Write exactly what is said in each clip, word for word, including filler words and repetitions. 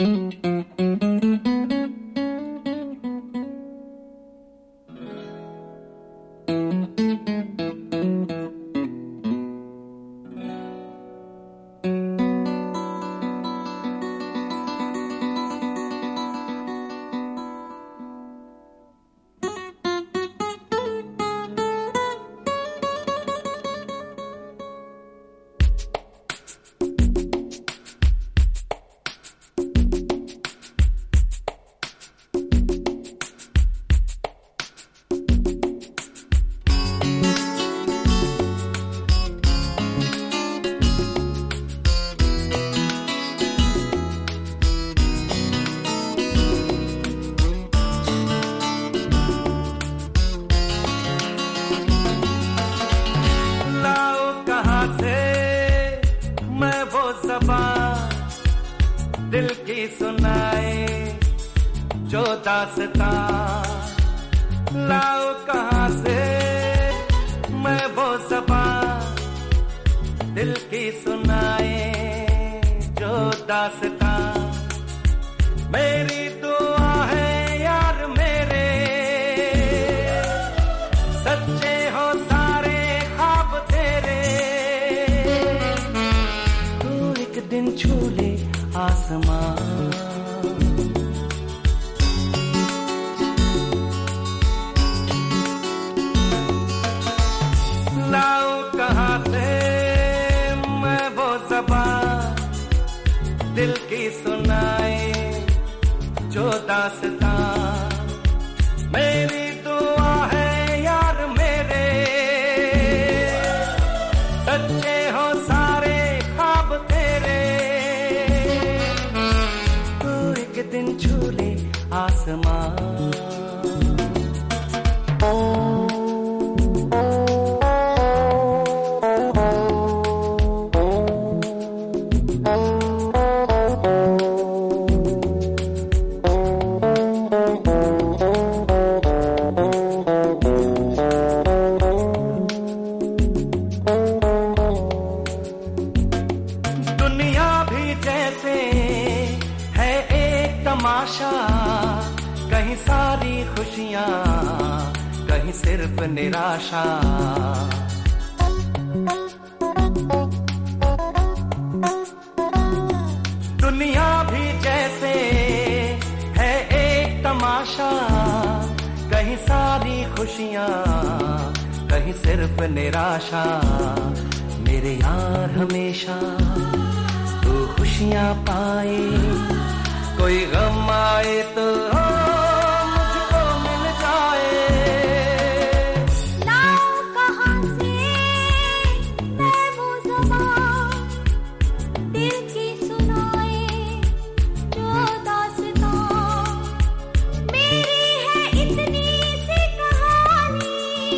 दिल की सुनाए जो दास्तां, लाओ कहाँ से मैं वो ज़बान दिल की सुनाए जो दास्तां। मेरी दुआ है यार मेरे सच्चे हो सारे ख्वाब तेरे, तू एक दिन छू ले आसमान। लाओ कहाँ से मैं वो ज़बान दिल की सुनाए जो दास्तां। मेरी दुआ है यार मेरे सच्चे हो सारे ख्वाब तेरे, तू एक दिन छू ले आसमान। कहीं सारी खुशियाँ कहीं सिर्फ निराशा, दुनिया भी जैसे है एक तमाशा, कहीं सारी खुशियाँ कहीं सिर्फ निराशा। मेरे यार हमेशा तू खुशियाँ पाए, कोई गम आए तो मुझको मिल जाए। लाओ कहाँ से मैं वो ज़बान दिल की सुनाए जो दास्तां। मेरी है इतनी सी कहानी,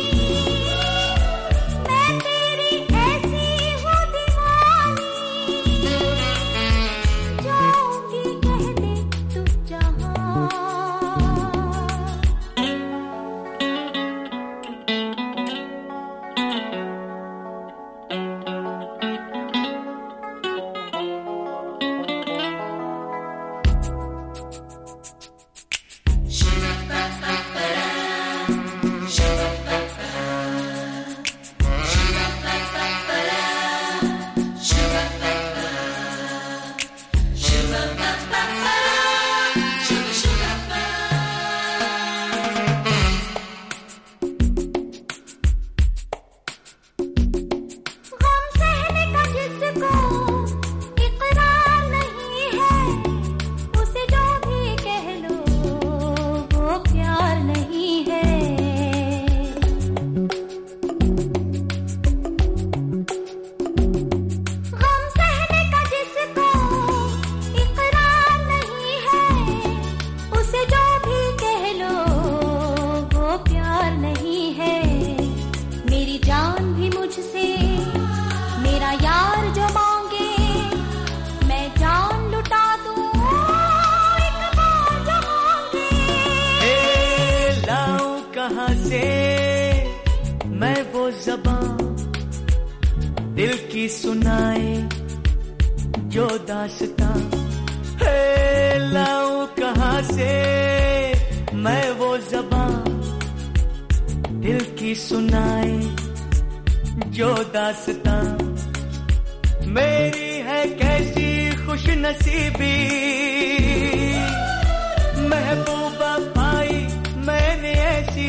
मैं तेरी ऐसी हूँ दीवानी, जाऊंगी कह दे तू जहाँ। गम सहने का जिसको इकरार नहीं है, उसे जो भी कह लो वो प्यार नहीं है। गम सहने का जिसको इकरार नहीं है, उसे जो भी कह लो वो प्यार नहीं है। मेरी जान भी मुझसे मेरा यार जो मांगे, मैं जान लुटा दूं एक बार जो मांगे। ए लाऊं कहाँ से मैं वो ज़बान दिल की सुनाए जो दास्तां। हे कहाँ से मैं वो ज़बां दिल की सुनाए जो दास्तां मेरी है कैसी खुश नसीबी महबूबा पाई मैंने ऐसी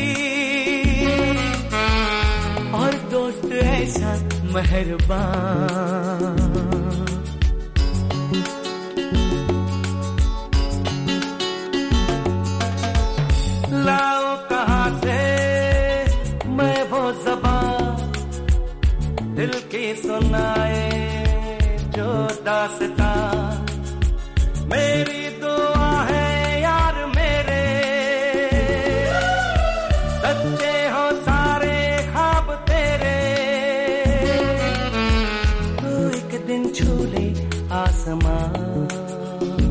और दोस्त ऐसा मेहरबान लाओ कहाँ से मैं वो ज़बां दिल की सुनाए जो दास्तां मेरी दुआ है यार मेरे सच्चे हो सारे ख्वाब तेरे तो एक दिन छू ले आसमां